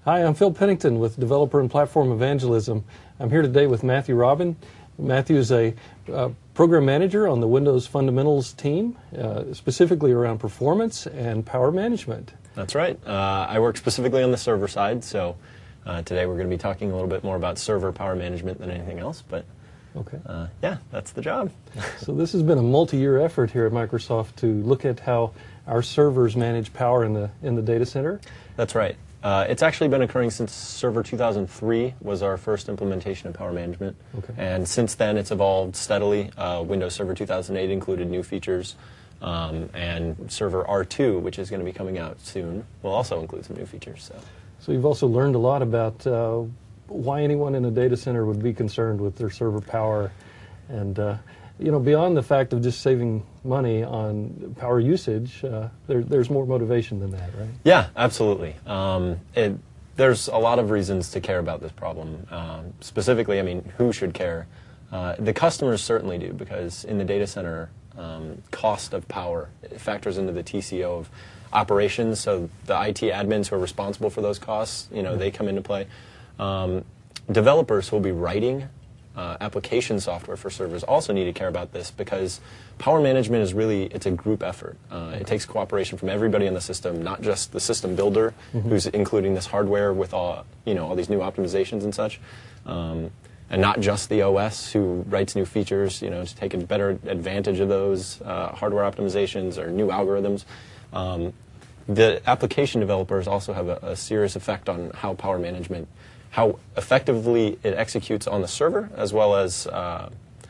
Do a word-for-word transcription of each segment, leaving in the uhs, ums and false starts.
Hi, I'm Phil Pennington with Developer and Platform Evangelism. I'm here today with Matthew Robin. Matthew is a uh, program manager on the Windows Fundamentals team, uh, specifically around performance and power management. That's right. Uh, I work specifically on the server side, so uh, today we're going to be talking a little bit more about server power management than anything else, but okay. uh, yeah, that's the job. So this has been a multi-year effort here at Microsoft to look at how our servers manage power in the in the data center. That's right. Uh, it's actually been occurring since Server two thousand three was our first implementation of power management. Okay. And since then it's evolved steadily. Uh, Windows Server two thousand eight included new features, um, and Server R two, which is going to be coming out soon, will also include some new features. So, so you've also learned a lot about uh, why anyone in a data center would be concerned with their server power, and uh, you know, beyond the fact of just saving money on power usage, uh, there, there's more motivation than that, right? Yeah, absolutely. Um, it, there's a lot of reasons to care about this problem. Um, specifically, I mean, who should care? Uh, the customers certainly do, because in the data center, um, cost of power it factors into the T C O of operations. So the I T admins who are responsible for those costs, you know, they come into play. Um, developers who will be writing Uh, application software for servers also need to care about this, because power management is really, it's a group effort. Uh, it takes cooperation from everybody in the system, not just the system builder, mm-hmm. who's including this hardware with all, you know, all these new optimizations and such, um, and not just the O S who writes new features, you know, to take a better advantage of those uh, hardware optimizations or new algorithms. Um, the application developers also have a, a serious effect on how power management how effectively it executes on the server, as well as uh,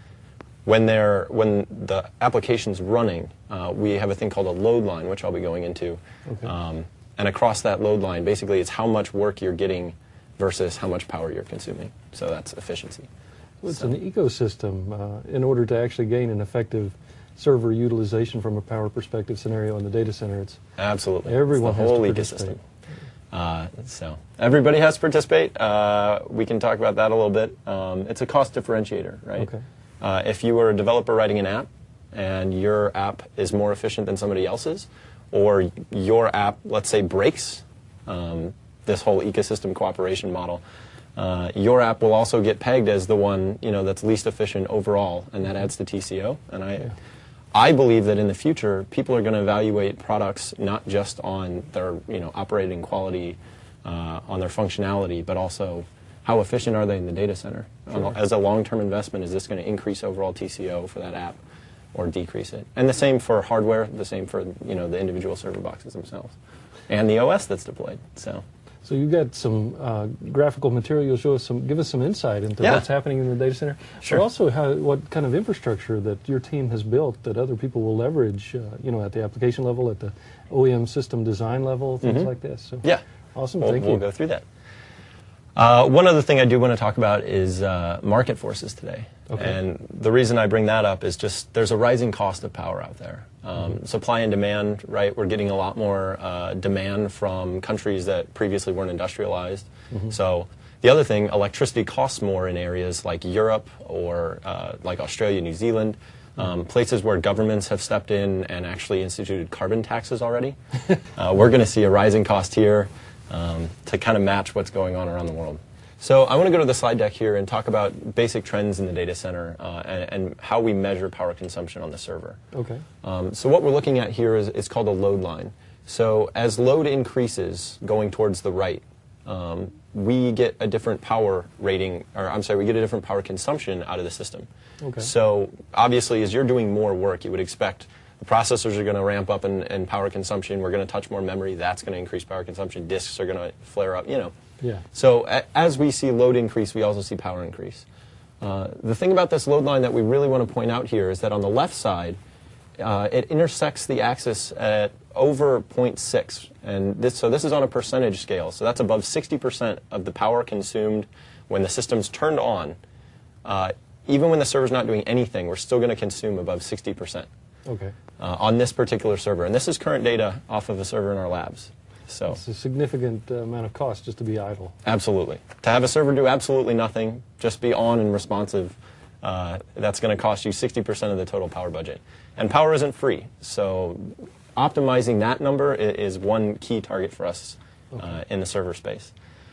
when they're when the application's running. Uh, we have a thing called a load line, which I'll be going into. Okay. Um, and across that load line, basically, it's how much work you're getting versus how much power you're consuming. So that's efficiency. Well, it's so. an ecosystem uh, in order to actually gain an effective server utilization from a power perspective scenario in the data center. It's absolutely everyone it's the has whole to ecosystem. Uh, so everybody has to participate. Uh, we can talk about that a little bit. Um, it's a cost differentiator, right? Okay. Uh, if you were a developer writing an app and your app is more efficient than somebody else's, or your app, let's say, breaks um, this whole ecosystem cooperation model, uh, your app will also get pegged as the one, you know, that's least efficient overall, and that adds to T C O. And I. Yeah. I believe that in the future, people are going to evaluate products not just on their, you know, operating quality, uh, on their functionality, but also how efficient are they in the data center. Sure. Um, as a long-term investment, is this going to increase overall T C O for that app or decrease it? And the same for hardware, the same for, you know, the individual server boxes themselves, and the O S that's deployed. So. So you've got some uh, graphical material. You'll show us some, give us some insight into yeah. what's happening in the data center. Sure. But also how, what kind of infrastructure that your team has built that other people will leverage, uh, you know, at the application level, at the O E M system design level, things mm-hmm. like this. So yeah. Awesome. We'll, Thank we'll you. go through that. Uh, one other thing I do want to talk about is uh, market forces today. Okay. And the reason I bring that up is just there's a rising cost of power out there. Um, mm-hmm. Supply and demand, right? We're getting a lot more uh, demand from countries that previously weren't industrialized. Mm-hmm. So the other thing, electricity costs more in areas like Europe or uh, like Australia, New Zealand, um, places where governments have stepped in and actually instituted carbon taxes already. uh, we're going to see a rising cost here um, to kind of match what's going on around the world. So I want to go to the slide deck here and talk about basic trends in the data center uh, and, and how we measure power consumption on the server. Okay. Um, so what we're looking at here is it's called a load line. So as load increases going towards the right, um, we get a different power rating, or I'm sorry, we get a different power consumption out of the system. Okay. So obviously, as you're doing more work, you would expect the processors are going to ramp up in, in power consumption. We're going to touch more memory. That's going to increase power consumption. Disks are going to flare up, you know. Yeah. So a, as we see load increase, we also see power increase. Uh, the thing about this load line that we really want to point out here is that on the left side, uh, it intersects the axis at over zero point six. And this, so this is on a percentage scale. So that's above sixty percent of the power consumed when the system's turned on. Uh, even when the server's not doing anything, we're still going to consume above sixty percent. Okay. Uh, on this particular server. And this is current data off of a server in our labs. So it's a significant uh, amount of cost just to be idle. Absolutely. To have a server do absolutely nothing, just be on and responsive, uh, that's going to cost you sixty percent of the total power budget. And power isn't free, so optimizing that number is one key target for us uh, in the server space.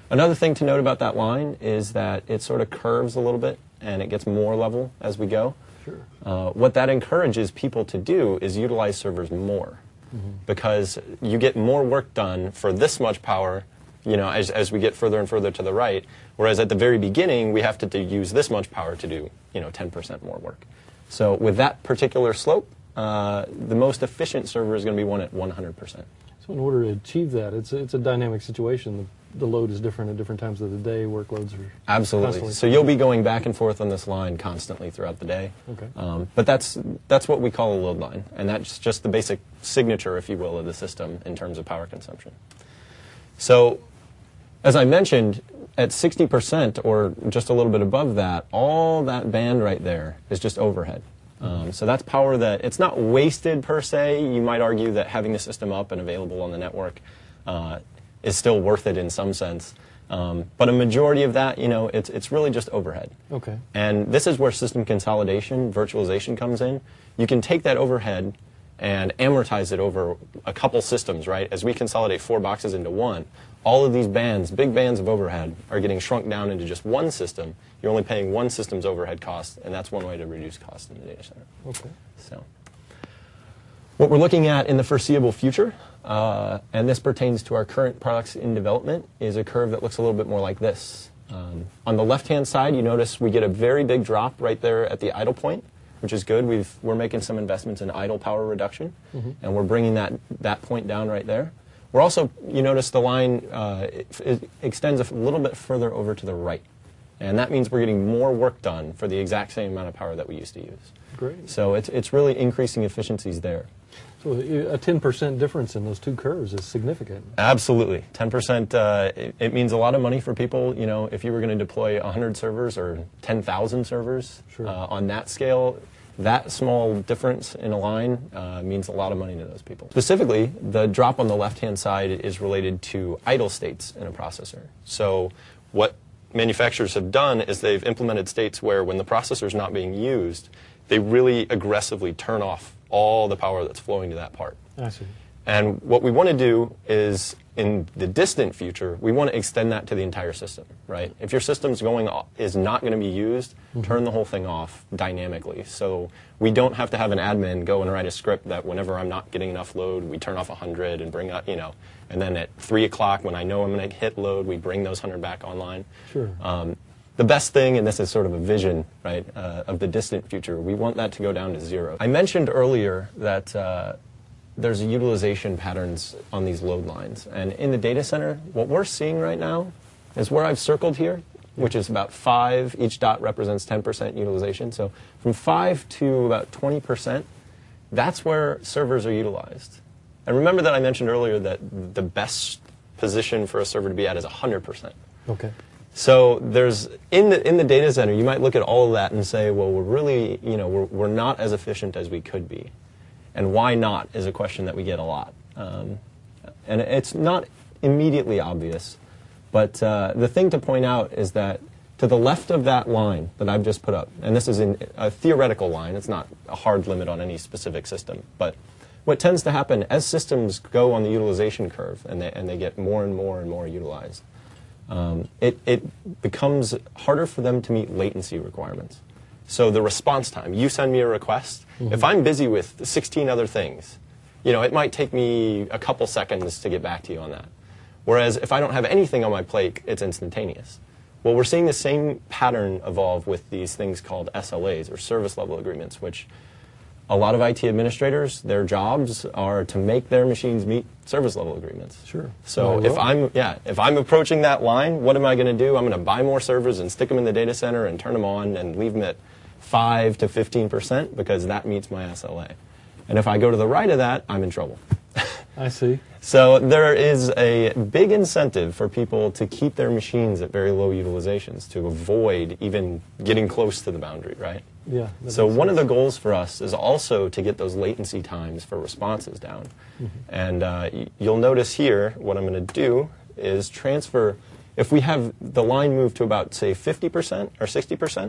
Another thing to note about that line is that it sort of curves a little bit and it gets more level as we go. Sure. Uh, what that encourages people to do is utilize servers more, mm-hmm. because you get more work done for this much power, you know, as, as we get further and further to the right, whereas at the very beginning we have to, to use this much power to do, you know, ten percent more work. So with that particular slope, uh, the most efficient server is going to be one at one hundred percent. So in order to achieve that, it's a, it's a dynamic situation. The, the load is different at different times of the day. Workloads are absolutely. Constantly. So you'll be going back and forth on this line constantly throughout the day. Okay. Um, but that's that's what we call a load line, and that's just the basic signature, if you will, of the system in terms of power consumption. So, as I mentioned, at sixty percent or just a little bit above that, all that band right there is just overhead. Um, so that's power that it's not wasted per se. You might argue that having the system up and available on the network uh, is still worth it in some sense. Um, but a majority of that, you know, it's, it's really just overhead. Okay. And this is where system consolidation, virtualization comes in. You can take that overhead and amortize it over a couple systems, right? As we consolidate four boxes into one, all of these bands, big bands of overhead, are getting shrunk down into just one system. You're only paying one system's overhead cost, and that's one way to reduce cost in the data center. Okay. So, what we're looking at in the foreseeable future, uh, and this pertains to our current products in development, is a curve that looks a little bit more like this. Um, on the left-hand side, you notice we get a very big drop right there at the idle point, which is good. We've, we're making some investments in idle power reduction, mm-hmm. and we're bringing that, that point down right there. We're also, you notice the line uh, it, it extends a little bit further over to the right. And that means we're getting more work done for the exact same amount of power that we used to use. Great. So it's, it's really increasing efficiencies there. So a ten percent difference in those two curves is significant. Absolutely. ten percent, uh, it, it means a lot of money for people. You know, if you were going to deploy one hundred servers or ten thousand servers sure. uh, on that scale, that small difference in a line uh, means a lot of money to those people. Specifically, the drop on the left-hand side is related to idle states in a processor. So what manufacturers have done is they've implemented states where when the processor is not being used, they really aggressively turn off all the power that's flowing to that part. I see. And what we want to do is, in the distant future, we want to extend that to the entire system, right? If your system's going off, is not going to be used, mm-hmm. turn the whole thing off dynamically. So we don't have to have an admin go and write a script that whenever I'm not getting enough load, we turn off one hundred and bring up, you know, and then at three o'clock when I know I'm going to hit load, we bring those one hundred back online. Sure. Um, the best thing, and this is sort of a vision, right, uh, of the distant future, we want that to go down to zero. I mentioned earlier that uh, there's utilization patterns on these load lines. And in the data center, what we're seeing right now is where I've circled here, which is about five. Each dot represents ten percent utilization. So from five to about twenty percent, that's where servers are utilized. And remember that I mentioned earlier that the best position for a server to be at is one hundred percent. Okay. So there's, in the, in the data center, you might look at all of that and say, well, we're really, you know, we're, we're not as efficient as we could be. And why not is a question that we get a lot. Um, and it's not immediately obvious, but uh, the thing to point out is that to the left of that line that I've just put up, and this is in a theoretical line, it's not a hard limit on any specific system, but what tends to happen as systems go on the utilization curve and they, and they get more and more and more utilized, um, it, it becomes harder for them to meet latency requirements. So the response time, you send me a request, mm-hmm. if I'm busy with sixteen other things, you know, it might take me a couple seconds to get back to you on that. Whereas if I don't have anything on my plate, it's instantaneous. Well, we're seeing the same pattern evolve with these things called S L As, or service level agreements, which a lot of I T administrators, their jobs are to make their machines meet service level agreements. Sure. So if I'm, yeah, if I'm approaching that line, what am I going to do? I'm going to buy more servers and stick them in the data center and turn them on and leave them at five to fifteen percent because that meets my S L A. And if I go to the right of that, I'm in trouble. I see. So there is a big incentive for people to keep their machines at very low utilizations to avoid even getting close to the boundary, right? Yeah. So one of the goals for us is also to get those latency times for responses down. Mm-hmm. And uh, y- you'll notice here what I'm going to do is transfer, if we have the line move to about, say, fifty percent or sixty percent,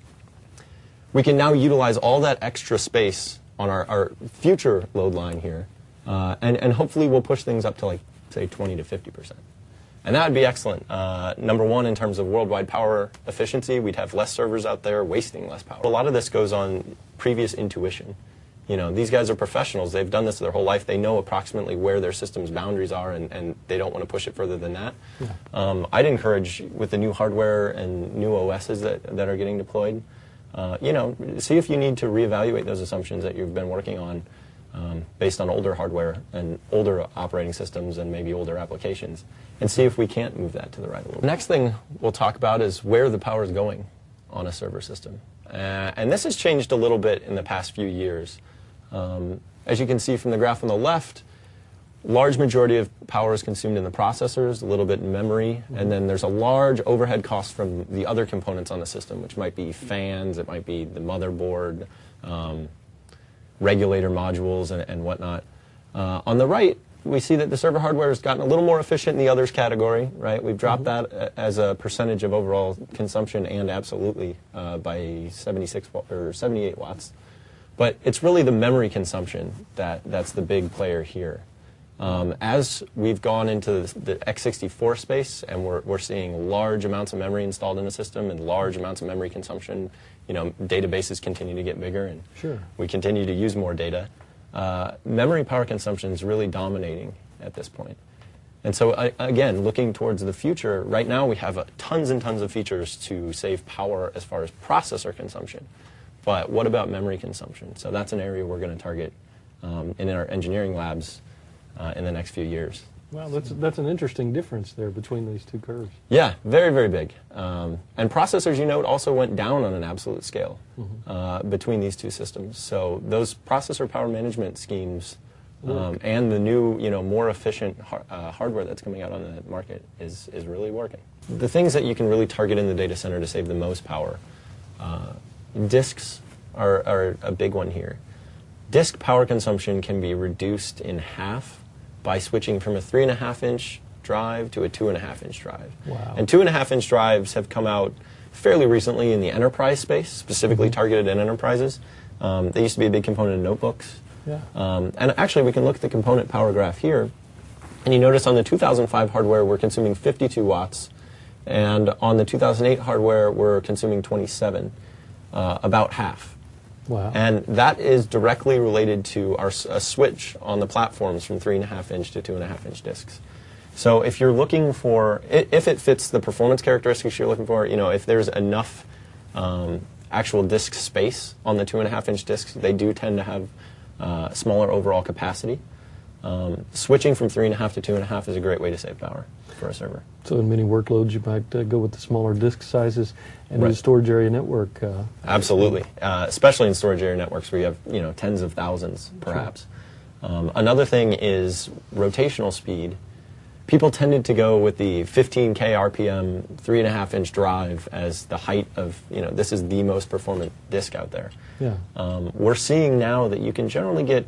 we can now utilize all that extra space on our, our future load line here. Uh, and, and hopefully we'll push things up to, like, say, twenty to fifty percent. And that would be excellent. Uh, number one, in terms of worldwide power efficiency, we'd have less servers out there wasting less power. A lot of this goes on previous intuition. You know, these guys are professionals. They've done this their whole life. They know approximately where their system's boundaries are, and, and they don't want to push it further than that. Yeah. Um, I'd encourage, with the new hardware and new O Ss that, that are getting deployed, uh, you know, see if you need to reevaluate those assumptions that you've been working on um, based on older hardware and older operating systems and maybe older applications, and see if we can't move that to the right a little bit. Next thing we'll talk about is where the power is going on a server system. Uh, and this has changed a little bit in the past few years. Um, as you can see from the graph on the left, large majority of power is consumed in the processors, a little bit in memory, mm-hmm. and then there's a large overhead cost from the other components on the system, which might be fans, it might be the motherboard, um, regulator modules, and, and whatnot. Uh, on the right, we see that the server hardware has gotten a little more efficient in the others category, right? We've dropped mm-hmm. that as a percentage of overall consumption, and absolutely uh, by seventy-six or seventy-eight watts. But it's really the memory consumption that, that's the big player here. Um, as we've gone into the, the x sixty-four space, and we're, we're seeing large amounts of memory installed in the system and large amounts of memory consumption, you know, databases continue to get bigger, and sure. we continue to use more data. Uh, memory power consumption is really dominating at this point. And so, uh, again, looking towards the future, right now we have uh, tons and tons of features to save power as far as processor consumption. But what about memory consumption? So that's an area we're going to target um, in our engineering labs uh, in the next few years. Well, that's, that's an interesting difference there between these two curves. Yeah, very, very big. Um, and processors, you note, also went down on an absolute scale mm-hmm. uh, between these two systems. So those processor power management schemes um, and the new, you know, more efficient har uh, hardware that's coming out on the market is, is really working. The things that you can really target in the data center to save the most power, uh, disks are, are a big one here. Disk power consumption can be reduced in half by switching from a three and a half inch drive to a two and a half inch drive. Wow. And two and a half inch drives have come out fairly recently in the enterprise space, specifically mm-hmm. targeted at enterprises. Um, they used to be a big component in notebooks. Yeah. Um, and actually, we can look at the component power graph here, and you notice on the two thousand five hardware we're consuming fifty-two watts, and on the two thousand eight hardware we're consuming twenty-seven. Uh, about half. Wow. And that is directly related to our a switch on the platforms from three and a half inch to two and a half inch disks. So if you're looking for, if it fits the performance characteristics you're looking for, you know, if there's enough um, actual disk space on the two and a half inch disks, they do tend to have uh, smaller overall capacity. Um, switching from three and a half to two and a half is a great way to save power for a server. So in many workloads, you might uh, go with the smaller disk sizes and right. use storage area network. Uh, Absolutely, uh, especially in storage area networks where you have, you know, tens of thousands, perhaps. Sure. Um, another thing is rotational speed. People tended to go with the fifteen K R P M, three and a half inch drive as the height of, you know, this is the most performant disk out there. Yeah. Um, we're seeing now that you can generally get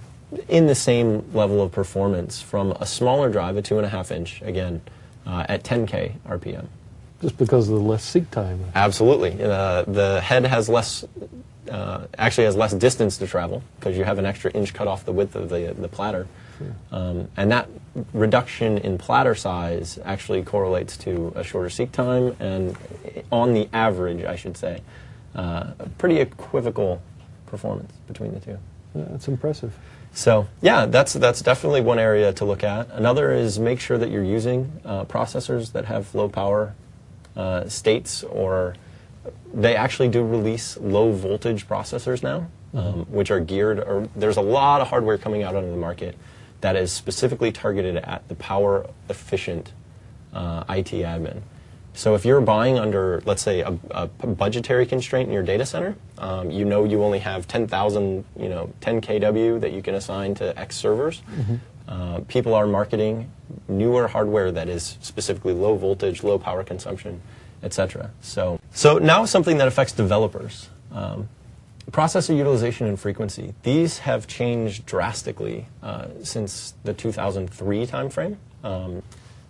in the same level of performance from a smaller drive, a two and a half inch, again, uh, at ten K R P M. Just because of the less seek time. Absolutely. Uh, the head has less, uh, actually has less distance to travel because you have an extra inch cut off the width of the, the platter. Sure. Um, and that reduction in platter size actually correlates to a shorter seek time and, on the average, I should say, uh, a pretty equivocal performance between the two. Yeah, that's impressive. So, yeah, that's, that's definitely one area to look at. Another is make sure that you're using uh, processors that have low power uh, states, or they actually do release low voltage processors now, um, mm-hmm. which are geared, or there's a lot of hardware coming out on the market that is specifically targeted at the power efficient uh, I T admin. So if you're buying under, let's say, a, a budgetary constraint in your data center, um, you know you only have ten thousand, you know, ten K W that you can assign to X servers. Mm-hmm. uh, people are marketing newer hardware that is specifically low voltage, low power consumption, et cetera. So, so now something that affects developers. Um, processor utilization and frequency. These have changed drastically uh, since the two thousand three timeframe. Um,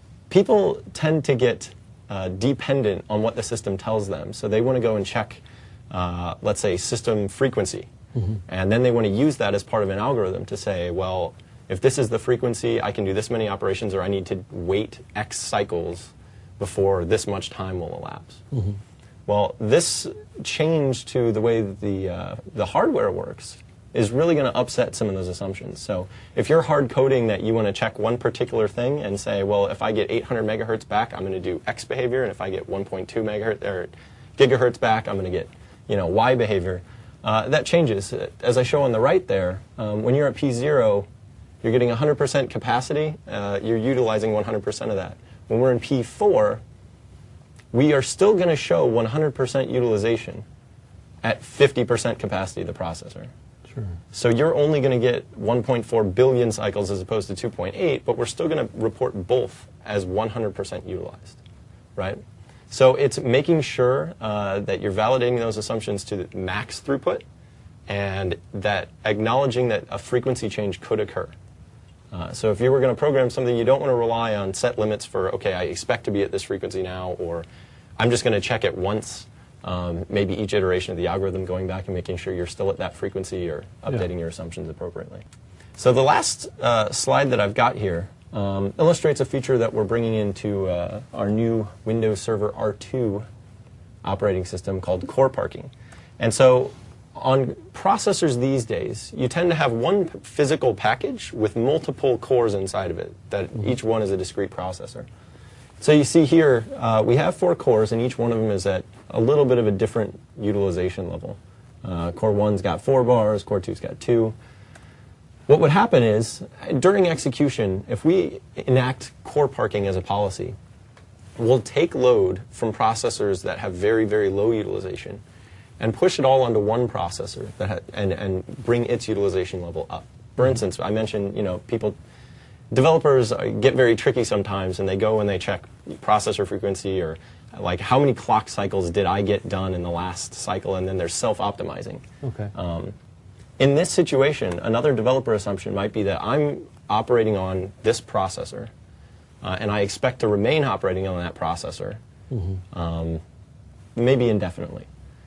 people tend to get Uh, dependent on what the system tells them. So they want to go and check, uh, let's say, system frequency. Mm-hmm. And then they want to use that as part of an algorithm to say, well, if this is the frequency, I can do this many operations, or I need to wait X cycles before this much time will elapse. Mm-hmm. Well, this change to the way the, uh, the hardware works is really going to upset some of those assumptions. So if you're hard coding that you want to check one particular thing and say, well, if I get eight hundred megahertz back, I'm going to do X behavior, and if I get one point two megahertz or gigahertz back, I'm going to get, you know, Y behavior. Uh, that changes. As I show on the right there, um, when you're at P zero, you're getting one hundred percent capacity. Uh, you're utilizing one hundred percent of that. When we're in P four, we are still going to show one hundred percent utilization at fifty percent capacity of the processor. Sure. So you're only going to get one point four billion cycles as opposed to two point eight, but we're still going to report both as one hundred percent utilized, right? So it's making sure uh, that you're validating those assumptions to the max throughput, and that acknowledging that a frequency change could occur. Uh, so if you were going to program something, you don't want to rely on set limits for, okay, I expect to be at this frequency now, or I'm just going to check it once, um, maybe each iteration of the algorithm, going back and making sure you're still at that frequency or updating yeah. your assumptions appropriately. So the last uh, slide that I've got here um, illustrates a feature that we're bringing into uh, our new Windows Server R two operating system called core parking. And so on processors these days, you tend to have one physical package with multiple cores inside of it, that mm-hmm. each one is a discrete processor. So you see here, uh, we have four cores, and each one of them is at a little bit of a different utilization level. Uh, core one's got four bars, core two's got two. What would happen is, during execution, if we enact core parking as a policy, we'll take load from processors that have very, very low utilization and push it all onto one processor that ha and, and bring its utilization level up. For instance, I mentioned, you know, people, developers get very tricky sometimes, and they go and they check processor frequency, or like how many clock cycles did I get done in the last cycle, and then they're self-optimizing. Okay. Um, in this situation, another developer assumption might be that I'm operating on this processor, uh, and I expect to remain operating on that processor, mm-hmm. um, maybe indefinitely.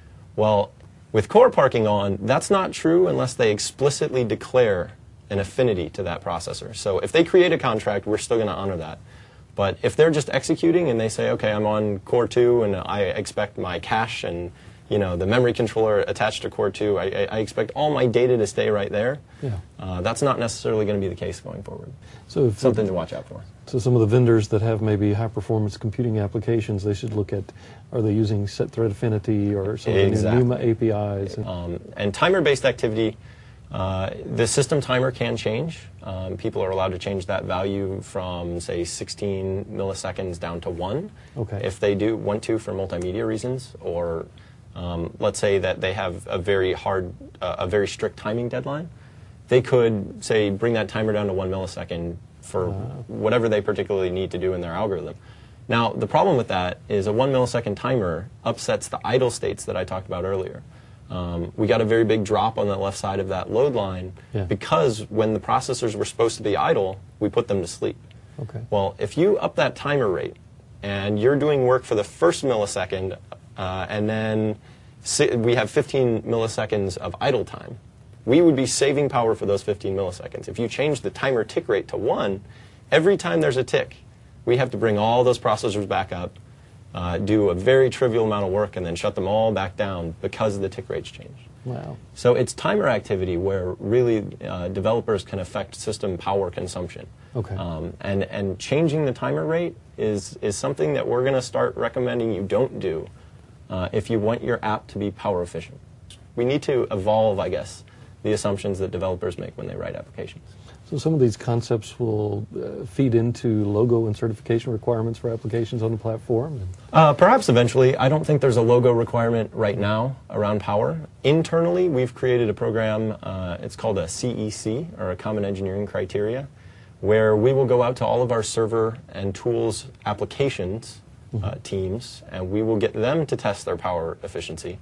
Well, with core parking on, that's not true unless they explicitly declare an affinity to that processor. So if they create a contract, we're still going to honor that. But if they're just executing and they say, okay, I'm on core two and I expect my cache and, you know, the memory controller attached to core two, I, I expect all my data to stay right there, yeah. uh, that's not necessarily going to be the case going forward. So if something to watch out for. So some of the vendors that have maybe high-performance computing applications, they should look at, are they using set thread affinity or some exactly. of the NUMA A P Is? And, um, and timer-based activity, uh, the system timer can change. Um, people are allowed to change that value from, say, sixteen milliseconds down to one. Okay. If they do want to for multimedia reasons, or um, let's say that they have a very hard, uh, a very strict timing deadline, they could, say, bring that timer down to one millisecond for uh, whatever they particularly need to do in their algorithm. Now, the problem with that is a one millisecond timer upsets the idle states that I talked about earlier. Um, we got a very big drop on the left side of that load line yeah. because when the processors were supposed to be idle, we put them to sleep. Okay. Well, if you up that timer rate and you're doing work for the first millisecond uh, and then si we have fifteen milliseconds of idle time, we would be saving power for those fifteen milliseconds. If you change the timer tick rate to one, every time there's a tick, we have to bring all those processors back up, uh, do a very trivial amount of work, and then shut them all back down because the tick rates change. Wow. So it's timer activity where really uh, developers can affect system power consumption. Okay. Um, and, and changing the timer rate is, is something that we're going to start recommending you don't do uh, if you want your app to be power efficient. We need to evolve, I guess, the assumptions that developers make when they write applications. So some of these concepts will uh, feed into logo and certification requirements for applications on the platform? Uh, perhaps eventually. I don't think there's a logo requirement right now around Power. Internally, we've created a program, uh, it's called a C E C, or a Common Engineering Criteria, where we will go out to all of our server and tools applications mm-hmm. uh, teams, and we will get them to test their power efficiency.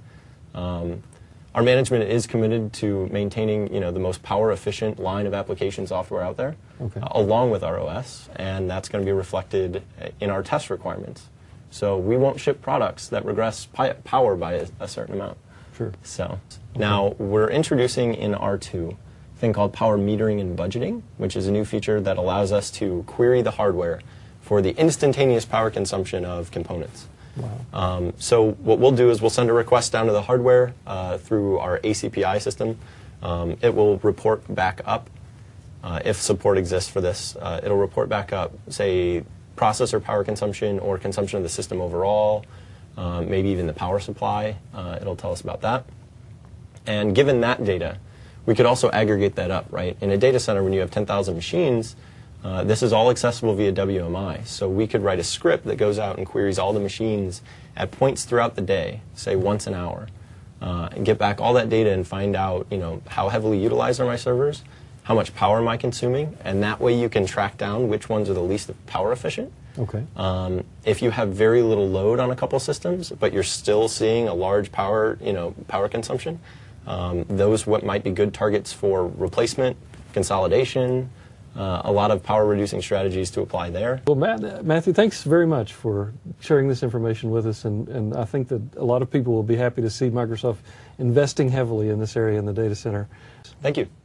Um, Our management is committed to maintaining, you know, the most power-efficient line of application software out there, okay. uh, along with our O S, and that's going to be reflected in our test requirements. So we won't ship products that regress pi power by a, a certain amount. Sure. So okay. now we're introducing in R two thing called power metering and budgeting, which is a new feature that allows us to query the hardware for the instantaneous power consumption of components. Wow. Um, so what we'll do is we'll send a request down to the hardware uh, through our A C P I system. Um, it will report back up, uh, if support exists for this, uh, it'll report back up, say, processor power consumption or consumption of the system overall, uh, maybe even the power supply. Uh, it'll tell us about that. And given that data, we could also aggregate that up, right? In a data center, when you have ten thousand machines, Uh, this is all accessible via W M I, so we could write a script that goes out and queries all the machines at points throughout the day, say once an hour, uh, and get back all that data and find out, you know, how heavily utilized are my servers, how much power am I consuming, and that way you can track down which ones are the least power efficient. Okay. Um, if you have very little load on a couple systems, but you're still seeing a large power, you know, power consumption, um, those what might be good targets for replacement, consolidation. Uh, a lot of power-reducing strategies to apply there. Well, Matt, uh, Matthew, thanks very much for sharing this information with us, and, and I think that a lot of people will be happy to see Microsoft investing heavily in this area in the data center. Thank you.